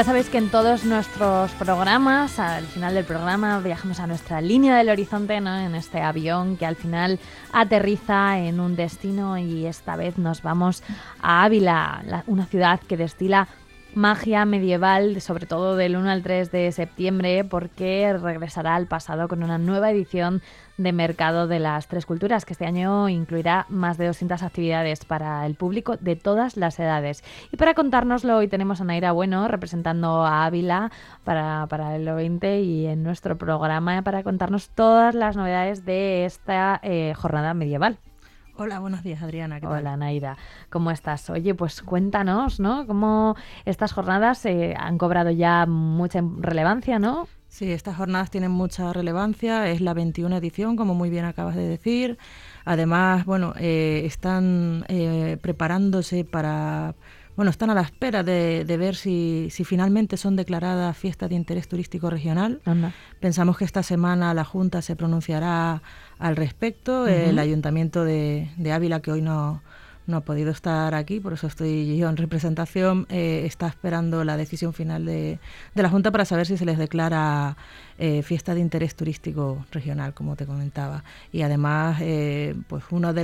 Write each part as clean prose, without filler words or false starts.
Ya sabéis que en todos nuestros programas, al final del programa, viajamos a nuestra línea del horizonte, ¿no? En este avión que al final aterriza en un destino, y esta vez nos vamos a Ávila, una ciudad que destila magia medieval, sobre todo del 1 al 3 de septiembre, porque regresará al pasado con una nueva edición de Mercado de las Tres Culturas, que este año incluirá más de 200 actividades para el público de todas las edades. Y para contárnoslo, hoy tenemos a Naira Bueno representando a Ávila para el O20 y en nuestro programa para contarnos todas las novedades de esta jornada medieval. Hola, buenos días, Adriana. ¿Qué tal? Hola, Naira. ¿Cómo estás? Oye, pues cuéntanos, ¿no? Cómo estas jornadas han cobrado ya mucha relevancia, ¿no? Sí, estas jornadas tienen mucha relevancia. Es la 21 edición, como muy bien acabas de decir. Además, bueno, están preparándose para... Bueno, están a la espera de ver si finalmente son declaradas fiestas de interés turístico regional. Anda. Pensamos que esta semana la Junta se pronunciará al respecto. El Ayuntamiento de Ávila, que hoy no ha podido estar aquí, por eso estoy yo en representación, está esperando la decisión final de la Junta para saber si se les declara fiesta de interés turístico regional, como te comentaba. Y además, pues uno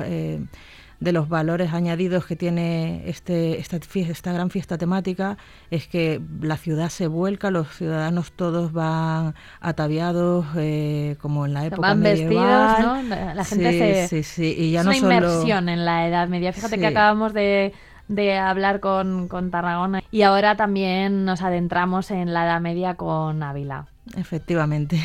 de los valores añadidos que tiene esta gran fiesta temática es que la ciudad se vuelca, los ciudadanos todos van ataviados como en la época medieval. Van vestidos, ¿no? La gente sí. Y ya es no una solo... inmersión en la Edad Media. Fíjate que acabamos de hablar con Tarragona y ahora también nos adentramos en la Edad Media con Ávila. Efectivamente.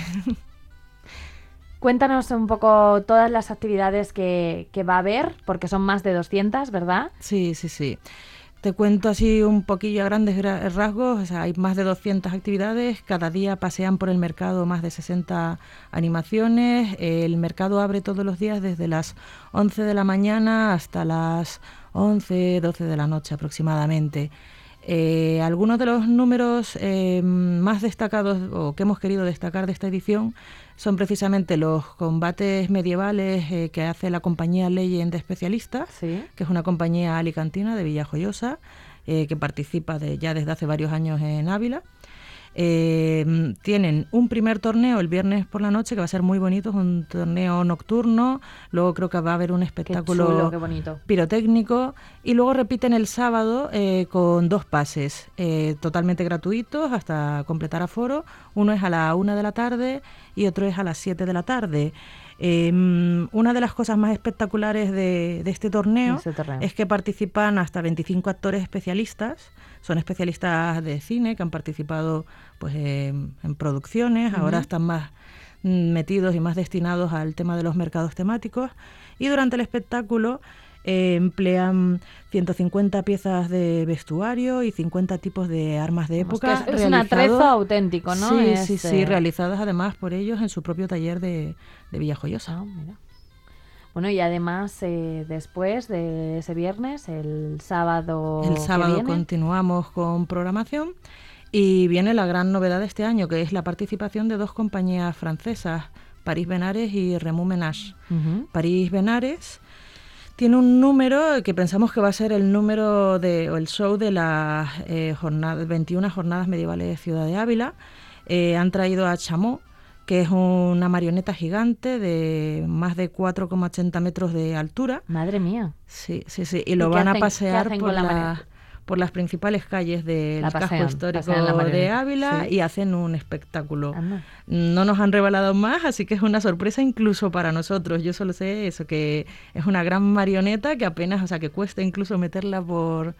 Cuéntanos un poco todas las actividades que va a haber, porque son más de 200, ¿verdad? Sí. Te cuento así un poquillo a grandes rasgos. O sea, hay más de 200 actividades. Cada día pasean por el mercado más de 60 animaciones. El mercado abre todos los días desde las 11 de la mañana hasta las 11, 12 de la noche aproximadamente. Algunos de los números más destacados o que hemos querido destacar de esta edición son precisamente los combates medievales que hace la compañía Legend de Especialistas, ¿sí? Que es una compañía alicantina de Villajoyosa que participa ya desde hace varios años en Ávila. Tienen un primer torneo el viernes por la noche que va a ser muy bonito, es un torneo nocturno. Luego creo que va a haber un espectáculo qué chulo, qué bonito, pirotécnico, y luego repiten el sábado con 2 pases totalmente gratuitos hasta completar aforo. Uno es a la 1 de la tarde y otro es a las 7 de la tarde. Una de las cosas más espectaculares de este torneo es que participan hasta 25 actores especialistas. Son especialistas de cine que han participado pues en producciones, ahora están más metidos y más destinados al tema de los mercados temáticos, y durante el espectáculo emplean 150 piezas de vestuario y 50 tipos de armas de época. Es un atrezo auténtico, ¿no? Sí, realizadas además por ellos en su propio taller de Villajoyosa. Mira. Bueno, y además después de ese viernes, el sábado continuamos con programación y viene la gran novedad de este año, que es la participación de 2 compañías francesas, París Benares y Remous Ménage. París Benares tiene un número que pensamos que va a ser el número o el show de las 21 jornadas medievales de Ciudad de Ávila. Han traído a Chameau, que es una marioneta gigante de más de 4,80 metros de altura. Madre mía. Sí. Y lo van a pasear por las principales calles del casco histórico de Ávila, y hacen un espectáculo. Anda. No nos han revelado más, así que es una sorpresa incluso para nosotros. Yo solo sé eso, que es una gran marioneta que apenas, o sea, que cuesta incluso meterla por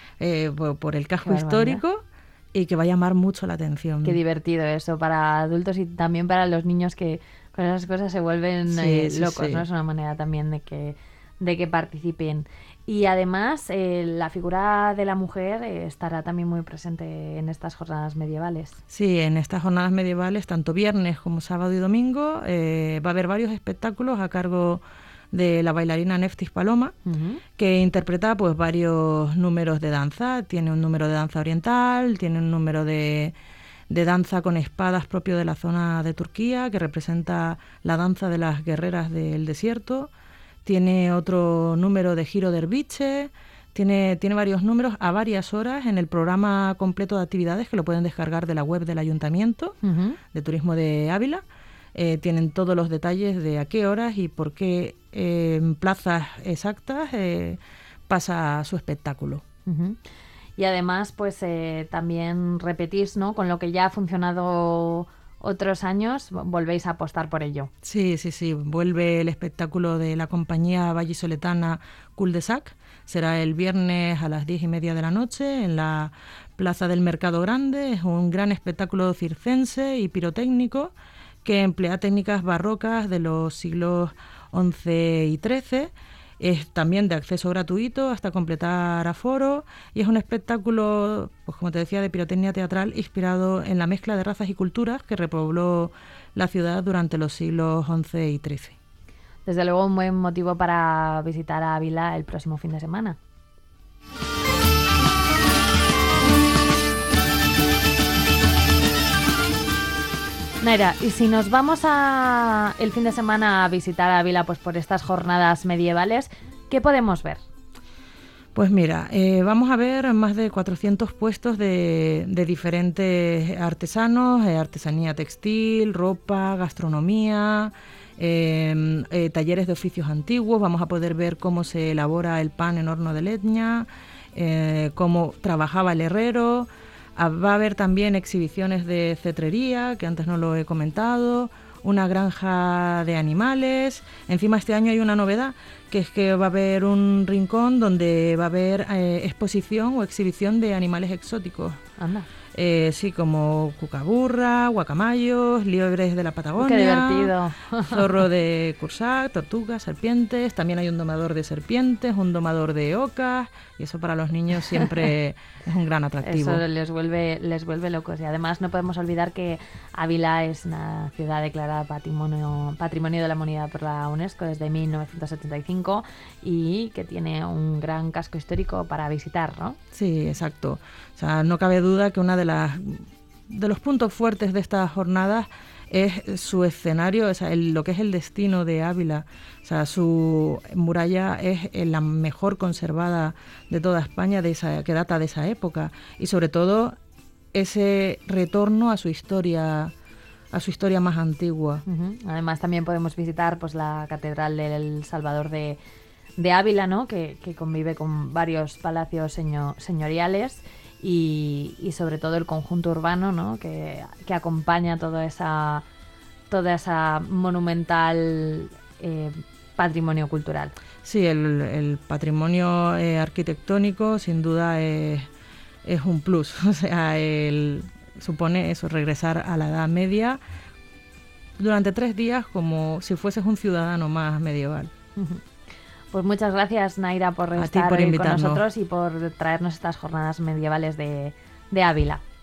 el casco histórico. Y que va a llamar mucho la atención. Qué divertido eso para adultos y también para los niños, que con esas cosas se vuelven locos, ¿no? Es una manera también de que participen. Y además la figura de la mujer estará también muy presente en estas jornadas medievales. Sí, en estas jornadas medievales, tanto viernes como sábado y domingo, va a haber varios espectáculos a cargo de la bailarina Neftis Paloma, que interpreta pues varios números de danza. Tiene un número de danza oriental, tiene un número de danza con espadas propio de la zona de Turquía, que representa la danza de las guerreras del desierto. Tiene otro número de giro derviche, Tiene varios números a varias horas en el programa completo de actividades que lo pueden descargar de la web del Ayuntamiento de Turismo de Ávila. Tienen todos los detalles de a qué horas y por qué plazas exactas pasa su espectáculo. Y además, pues también repetís, ¿no? Con lo que ya ha funcionado otros años, volvéis a apostar por ello. Sí. Vuelve el espectáculo de la compañía vallisoletana Cul de Sac. Será el viernes a las 10:30 de la noche en la Plaza del Mercado Grande. Es un gran espectáculo circense y pirotécnico que emplea técnicas barrocas de los siglos XI y XIII. Es también de acceso gratuito hasta completar aforo y es un espectáculo, pues como te decía, de pirotecnia teatral inspirado en la mezcla de razas y culturas que repobló la ciudad durante los siglos XI y XIII. Desde luego un buen motivo para visitar a Ávila el próximo fin de semana. Naira, y si nos vamos el fin de semana a visitar Ávila, pues por estas jornadas medievales, ¿qué podemos ver? Pues mira, vamos a ver más de 400 puestos de diferentes artesanos, artesanía textil, ropa, gastronomía, talleres de oficios antiguos. Vamos a poder ver cómo se elabora el pan en horno de leña, cómo trabajaba el herrero. Va a haber también exhibiciones de cetrería, que antes no lo he comentado, una granja de animales. Encima este año hay una novedad, que es que va a haber un rincón donde va a haber exposición o exhibición de animales exóticos. Anda. Sí, como cucaburra, guacamayos, liebres de la Patagonia. ¡Qué divertido! Zorro de Cursac, tortugas, serpientes. También hay un domador de serpientes, un domador de ocas. Y eso para los niños siempre es un gran atractivo. Eso les vuelve locos. Y además no podemos olvidar que Ávila es una ciudad declarada Patrimonio de la Humanidad por la UNESCO desde 1975 y que tiene un gran casco histórico para visitar, ¿no? Sí, exacto. O sea, no cabe duda que una de los puntos fuertes de estas jornadas es su escenario, o sea, lo que es el destino de Ávila. O sea, su muralla es la mejor conservada de toda España, que data de esa época. Y sobre todo ese retorno a su historia más antigua. Además también podemos visitar pues la Catedral del Salvador de Ávila, ¿no? Que convive con varios palacios señoriales y sobre todo el conjunto urbano, ¿no? que acompaña toda esa monumental patrimonio cultural. Sí, el patrimonio arquitectónico sin duda es un plus. O sea, supone eso, regresar a la Edad Media durante 3 días como si fueses un ciudadano más medieval. Pues muchas gracias, Naira, por estar hoy con nosotros y por traernos estas jornadas medievales de Ávila.